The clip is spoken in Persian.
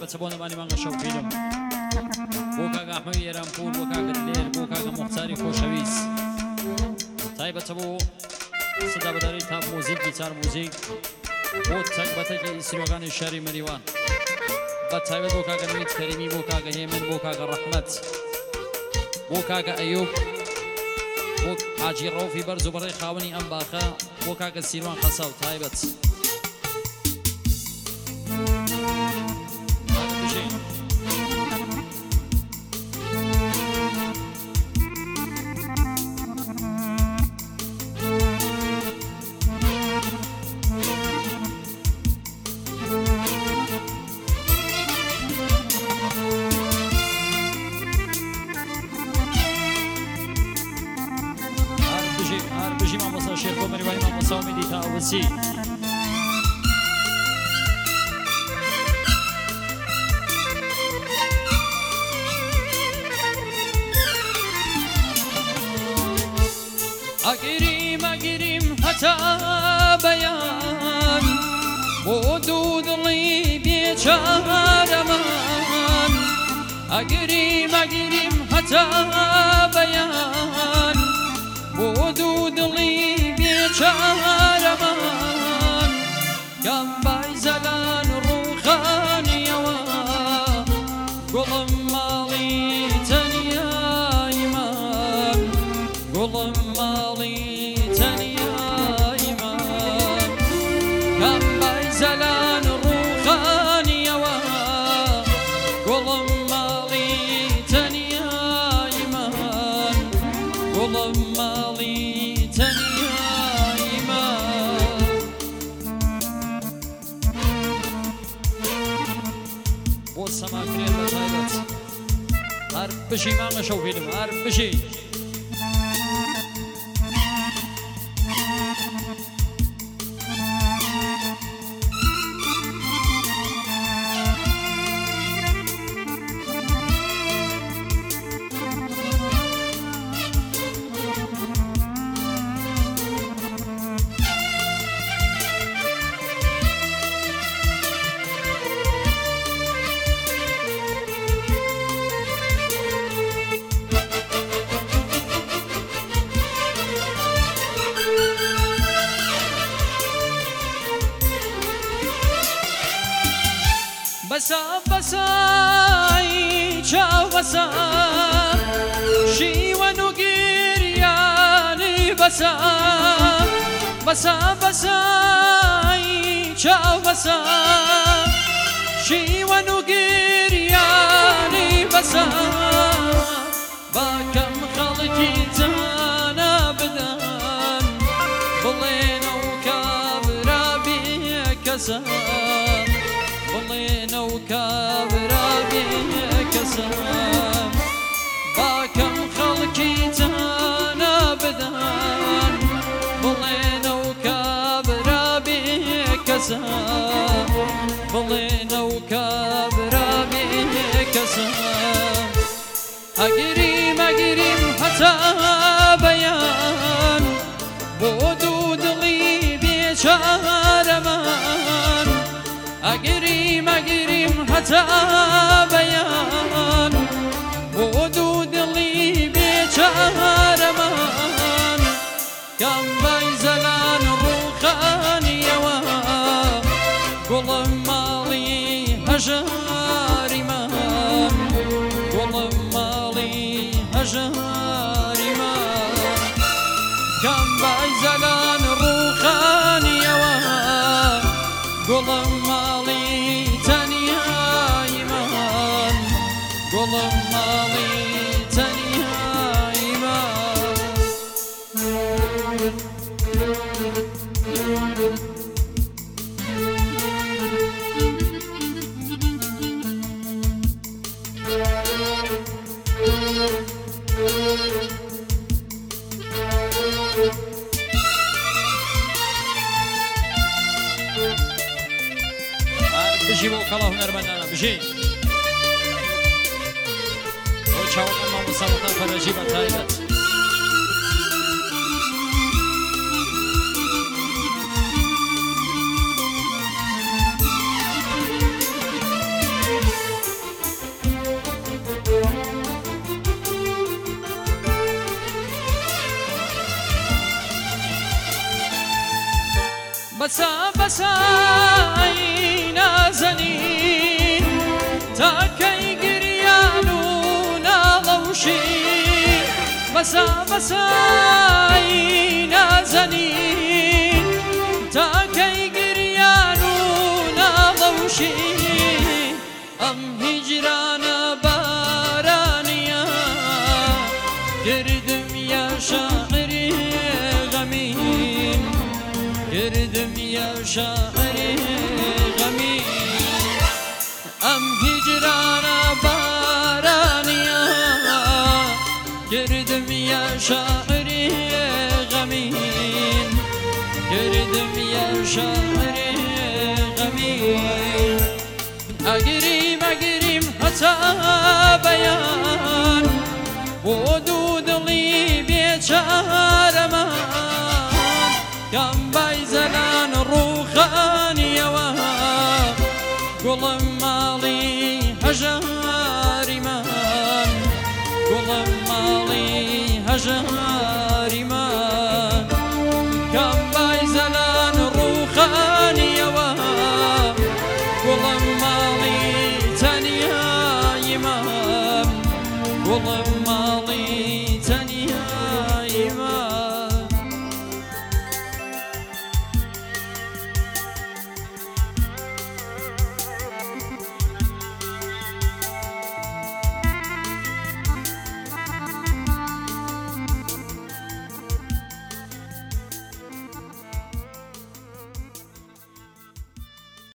تایبەت بۆ نەمانی مانگە شەوقینم بۆ کاکە ئەحمەدی ئێرانپور بۆ کاکە دلێر بۆ کاکە مختاری خۆشەویست تایبەتە بۆ سەدا بەداری تاپ مۆزیک گیتار مۆزیک بۆ تەک بەتەکی ئیسرۆگانی شاری مەریوان بە تایبەت بۆ کاکە نوید کەریمی بۆ کاکە هێمن بۆ کاکە ڕەحمەت بۆ کاکە ئەیوب بۆ حاجی ڕەوفی بەرز و بەڕێ خاوەنی ئەم باخە بۆ کاکە سیروان خەساو تایبەت ئەگیریم هەتا بەیان بۆ دوو دڵی بێچارەمان ئەگیریم هەتا بەیان بۆ دوو دڵی بێچارەمان گام بای زەلان ڕووخانیەوە گوڵم ماڵی تەنیایمان گوڵم ماڵی تەنیایمان گام بای زەلان ڕووخانیەوە گوڵم ماڵی تەنیایمان گوڵم ماڵی بۆ سەماکرێن بە تایبەت هەر بژی مانگە شەوقینم هەر بژی بەسا بەسای چاو بەسا شیوەن و گریانی بەسا بەسا بەسای چاو بەسا شیوەن و گریانی بەسا باکەم خەڵکی جانا بدەن بڵێنە و کابرا بێکەسە بڵێنە و کابرا بێکەسە باکەم خەڵکی جانا بدەن بڵێنە و کابرا بێکەسە بڵێنە و کابرا بێکەسە ئەگیریم هەتا بەیان بۆ دوو دڵی بێچارەمان ئەگیریم هەتا بەیان بۆ دوو دڵی بێچارەمان کام بای زەلان ڕووخانیەوە گوڵم ماڵی هەژاریمان گوڵم ماڵی هەژاریمان کام بای زەلان ڕووخانیەوە گوڵم ماڵی تەنیایمان گوڵم ماڵی تەنیایمان بژی بۆ کەڵا هونەرمەندانە بژی بۆ چاوەکان مامۆستا فەرەجی بە تایبەت بەسا بەسایی نازەنین تاکەی گریان و ناڵەوشین بەسا بەسایی نازەنین تاکەی گریان و ناڵەوشین ئەم هیجرانە بارانیە گردم یا شاعری غەمین گردم یا شاعری غەمین ئەم هیجرانە بارانیە گردم یا شاعری غەمین گردم یا شاعری غەمین ئەگریم هەتا بەیان بۆ دوو دڵی بێچارەمان کام بای زەلان ڕووخانیەوە گوڵم ماڵی هەژاریمان گوڵم ماڵی هەژاریمان کام بای زەلان ڕووخانیەوە گوڵم ماڵی تەنیاییمان گوڵم ماڵی